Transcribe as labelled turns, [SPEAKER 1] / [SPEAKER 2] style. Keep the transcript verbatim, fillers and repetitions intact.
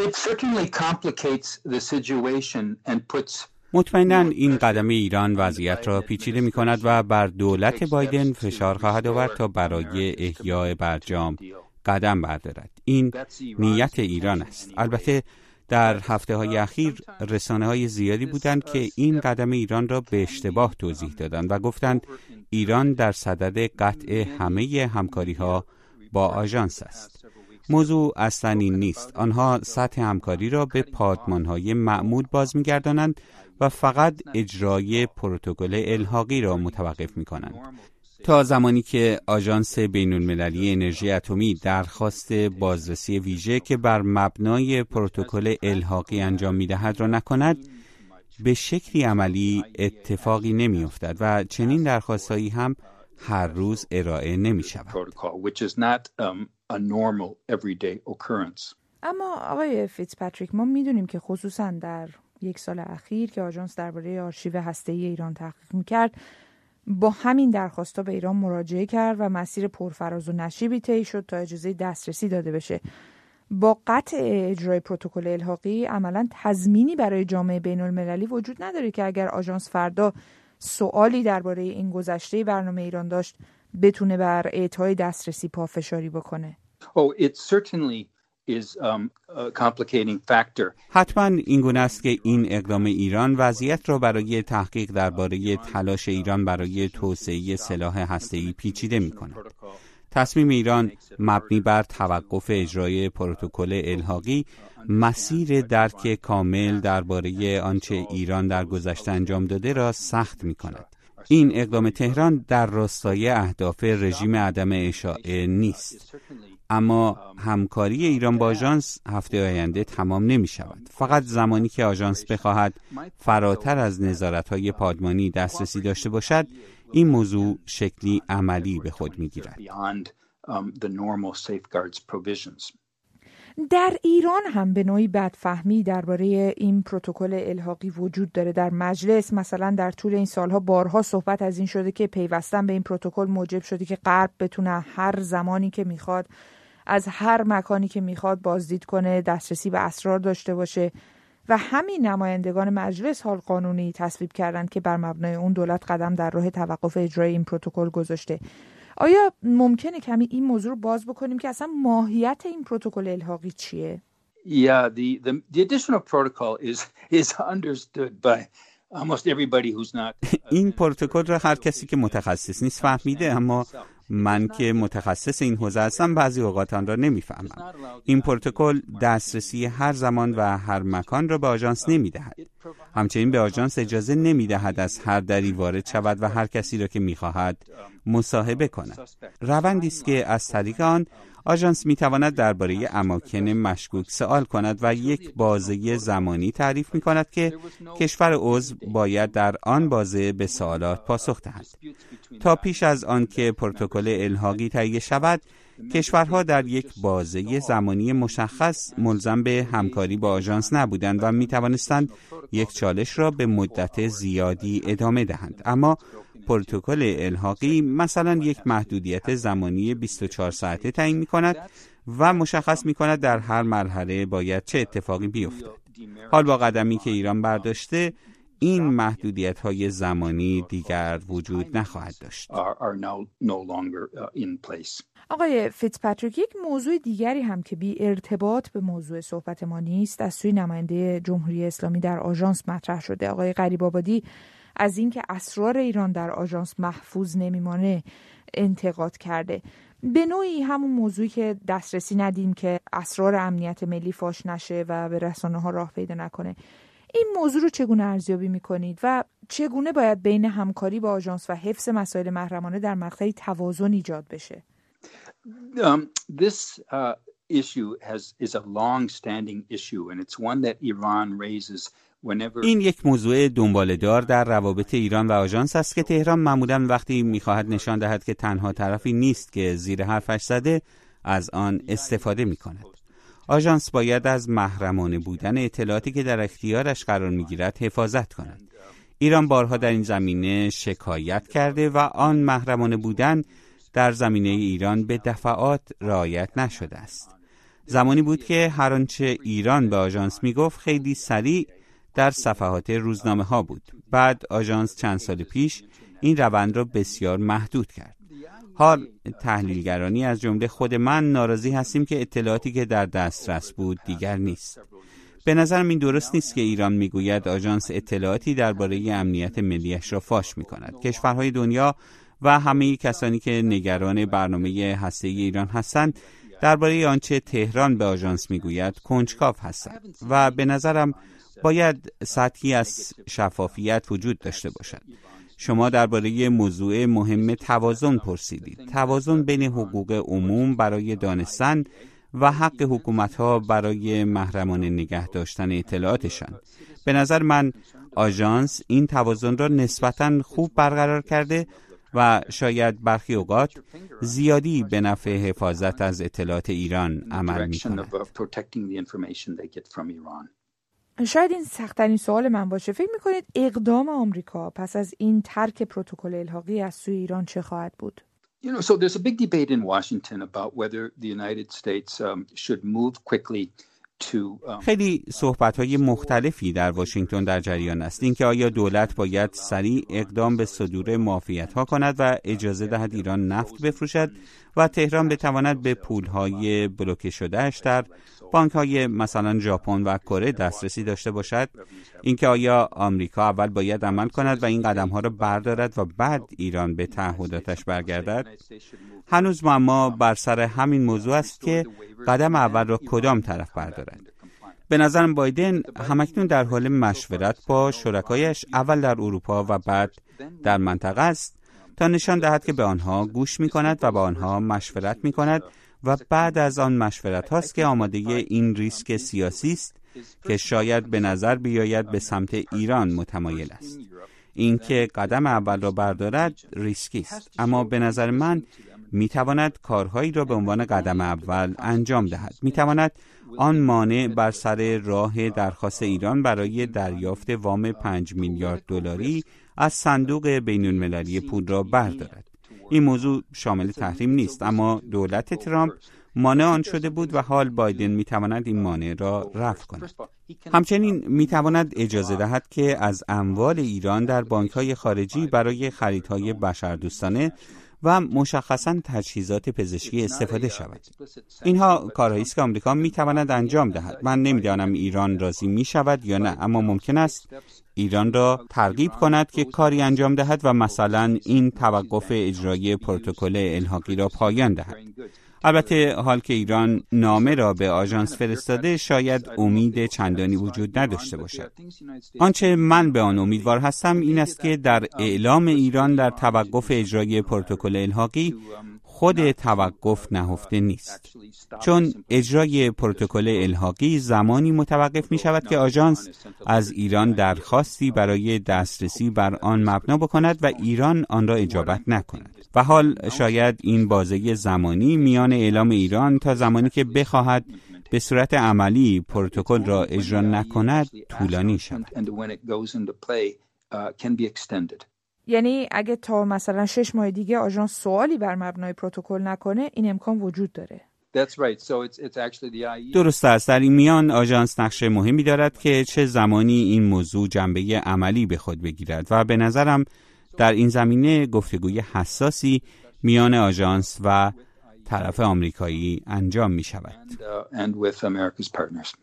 [SPEAKER 1] It certainly complicates the situation and puts
[SPEAKER 2] مطمئناً این قدم ایران وضعیت را پیچیده می کند و بر دولت بایدن فشار خواهد آورد تا برای احیای برجام قدم بردارد. این نیت ایران است. البته در هفته‌های اخیر رسانه‌های زیادی بودند که این قدم ایران را به اشتباه توضیح دادند و گفتند ایران در صدد قطع همه همکاری‌ها با آژانس است. موضوع اصلاً این نیست. آنها سطح همکاری را به پادمان‌های معمول باز می‌گردانند و فقط اجرای پروتکل الحاقی را متوقف می‌کنند. تا زمانی که آژانس بین‌المللی انرژی اتمی درخواست بازرسی ویژه که بر مبنای پروتکل الحاقی انجام می‌دهد را نکند، به شکلی عملی اتفاقی نمی‌افتد و چنین درخواست‌هایی هم هر روز ارائه نمی‌شود.
[SPEAKER 3] اما آقای فیتزپاتریک، ما می‌دونیم که خصوصاً در یک سال اخیر که آژانس درباره آرشیو هسته‌ای ایران تحقیق می‌کرد، با همین درخواست‌ها به ایران مراجعه کرد و مسیر پرفراز و نشیبی طی شد تا اجازه دسترسی داده بشه. با قطع اجرای پروتکل الحاقی عملاً تضمینی برای جامعه بین‌المللی وجود نداره که اگر آژانس فردا سوالی درباره این گذشته برنامه ایران داشت بتونه بر اعطای دسترسی پافشاری بکنه.
[SPEAKER 1] Oh, it certainly is um, a complicating factor.
[SPEAKER 2] حتما این گونه است که این اقدام ایران وضعیت را برای تحقیق درباره تلاش ایران برای توسعه سلاح هسته‌ای پیچیده می‌کند. تصمیم ایران مبنی بر توقف اجرای پروتکل الحاقی مسیر درک کامل درباره آنچه ایران در گذشته انجام داده را سخت می‌کند. این اقدام تهران در راستای اهداف رژیم عدم اشاعه نیست. اما همکاری ایران با آژانس هفته آینده تمام نمی شود. فقط زمانی که آژانس بخواهد فراتر از نظارت‌های پادمانی دسترسی داشته باشد، این موضوع شکلی عملی به خود می گیرد.
[SPEAKER 3] در ایران هم به نوعی بدفهمی درباره این پروتکل الحاقی وجود داره. در مجلس مثلا در طول این سالها بارها صحبت از این شده که پیوستن به این پروتکل موجب شده که غرب بتونه هر زمانی که میخواد از هر مکانی که میخواد بازدید کنه، دسترسی به اسرار داشته باشه و همین نمایندگان مجلس حال قانونی تصویب کردند که بر مبنای اون دولت قدم در راه توقف اجرای این پروتکل گذاشته. آیا ممکنه کمی این موضوع رو باز بکنیم که اصلا ماهیت این پروتکل الحاقی چیه؟
[SPEAKER 1] Yeah, the the the additional protocol is is understood by almost everybody who's not.
[SPEAKER 2] این پروتکل را هر کسی که متخصص نیست فهمیده، اما من که متخصص این حوزه هستم بعضی اوقات آن را نمیفهمم. این پروتکل دسترسی هر زمان و هر مکان را به آژانس نمیدهد. همچنین به آژانس اجازه نمیدهد از هر دری وارد شود و هر کسی را که میخواهد مصاحبه کند. روندی است که از طریق آن آژانس میتواند درباره اماکن مشکوک سوال کند و یک بازه زمانی تعریف میکند که کشور عضو باید در آن بازه به سوالات پاسخ دهد. تا پیش از آن که پروتکل الحاقی تهیه شود، کشورها در یک بازه زمانی مشخص ملزم به همکاری با آژانس نبودند و میتوانستند یک چالش را به مدت زیادی ادامه دهند. اما پروتکل الحاقی مثلا یک محدودیت زمانی بیست و چهار ساعته تعیین می‌کند و مشخص می‌کند در هر مرحله باید چه اتفاقی بیفتد. حال با قدمی که ایران برداشته، این محدودیت‌های زمانی دیگر وجود نخواهد داشت.
[SPEAKER 3] آقای فیتزپاتریک، یک موضوع دیگری هم که بی ارتباط به موضوع صحبت ما نیست از سوی نماینده جمهوری اسلامی در آژانس مطرح شده. آقای غریب‌آبادی از اینکه اسرار ایران در آژانس محفوظ نمیمانه انتقاد کرده. به نوعی همون موضوعی که دسترسی ندیم که اسرار امنیت ملی فاش نشه و به رسانه‌ها راه پیدا نکنه. این موضوع رو چگونه ارزیابی می‌کنید و چگونه باید بین همکاری با آژانس و حفظ مسائل محرمانه در مقطعی توازن ایجاد بشه؟
[SPEAKER 1] Um, this uh, issue has is a long-standing issue and it's one that Iran raises.
[SPEAKER 2] این یک موضوع دنباله‌دار در روابط ایران و آژانس است که تهران معمولاً وقتی می‌خواهد نشان دهد که تنها طرفی نیست که زیر حرفش زده، از آن استفاده می‌کند. آژانس باید از محرمانه بودن اطلاعاتی که در اختیارش قرار می‌گیرد حفاظت کند. ایران بارها در این زمینه شکایت کرده و آن محرمانه بودن در زمینه ایران به دفعات رعایت نشده است. زمانی بود که هر آنچه ایران به آژانس میگفت خیلی سریع در صفحات روزنامه ها بود. بعد آژانس چند سال پیش این روند را بسیار محدود کرد. حال تحلیلگرانی از جمله خود من ناراضی هستیم که اطلاعاتی که در دسترس بود دیگر نیست. به نظرم این درست نیست که ایران میگوید آژانس اطلاعاتی درباره امنیت ملیش را فاش میکند. کشورهای دنیا و همه کسانی که نگران برنامه هسته‌ای ایران هستند درباره آنچه تهران به آژانس میگوید کنجکاو هستند و به نظرم باید سطحی از شفافیت وجود داشته باشد. شما درباره موضوع مهم توازن پرسیدید. توازن بین حقوق عموم برای دانستن و حق حکومت‌ها برای محرمانه نگه داشتن اطلاعاتشان. به نظر من آژانس این توازن را نسبتاً خوب برقرار کرده و شاید برخی اوقات زیادی به نفع حفاظت از اطلاعات ایران عمل می‌کند.
[SPEAKER 3] شاید این سخت‌ترین سوال من باشه. فکر می‌کنید اقدام آمریکا پس از این ترک پروتکل الحاقی از سوی ایران چه خواهد بود؟
[SPEAKER 1] You know, so there's a big debate in Washington about whether the United States um, should move quickly to um,
[SPEAKER 2] خیلی صحبت‌های مختلفی در واشنگتن در جریان است. اینکه آیا دولت باید سریع اقدام به صدور معافیت‌ها کند و اجازه دهد ایران نفت بفروشد و تهران بتواند به پول‌های بلوکه شده‌اش در بانک‌های مثلا ژاپن و کره دسترسی داشته باشد. اینکه آیا آمریکا اول باید عمل کند و این قدم‌ها را بردارد و بعد ایران به تعهداتش برگردد. هنوز معما بر سر همین موضوع است که قدم اول را کدام طرف بردارد. به نظرم بایدن همکنون در حال مشورت با شرکایش اول در اروپا و بعد در منطقه است تا نشان دهد که به آنها گوش می‌کند و با آنها مشورت می‌کند و بعد از آن مشورت هاست که آماده این ریسک سیاسی است که شاید به نظر بیاید به سمت ایران متمایل است. اینکه قدم اول را بردارد ریسکی است، اما به نظر من میتواند کارهایی را به عنوان قدم اول انجام دهد. میتواند آن مانع بر سر راه درخواست ایران برای دریافت وام پنج میلیارد دلاری از صندوق بین‌المللی پول را بردارد. این موضوع شامل تحریم نیست، اما دولت ترامپ مانع آن شده بود و حال بایدن میتواند این مانع را رفع کند. همچنین میتواند اجازه دهد که از اموال ایران در بانک‌های خارجی برای خریدهای بشردوستانه و مشخصاً تجهیزات پزشکی استفاده شود. اینها کارهایی است که آمریکا میتواند انجام دهد. من نمیدانم ایران راضی میشود یا نه، اما ممکن است ایران را ترغیب کند که کاری انجام دهد و مثلا این توقف اجرایی پروتکل الحاقی را پایان دهد. البته حال که ایران نامه را به آژانس فرستاده شاید امید چندانی وجود نداشته باشد. آنچه من به آن امیدوار هستم این است که در اعلام ایران در توقف اجرای پروتکل الحاقی خود توقف نهفته نیست، چون اجرای پروتکل الحاقی زمانی متوقف می شود که آژانس از ایران درخواستی برای دسترسی بر آن مبنا بکند و ایران آن را اجابت نکند. و حال شاید این بازه زمانی میان اعلام ایران تا زمانی که بخواهد به صورت عملی پروتکل را اجرا نکند طولانی شود.
[SPEAKER 3] یعنی اگه تا مثلا شش ماه دیگه آژانس سوالی بر مبنای پروتکل نکنه این امکان وجود داره.
[SPEAKER 2] درست است. در این میان آژانس نقش مهمی دارد که چه زمانی این موضوع جنبه عملی به خود بگیرد و به نظرم در این زمینه گفتگوی حساسی میان آژانس و طرف آمریکایی انجام می شود.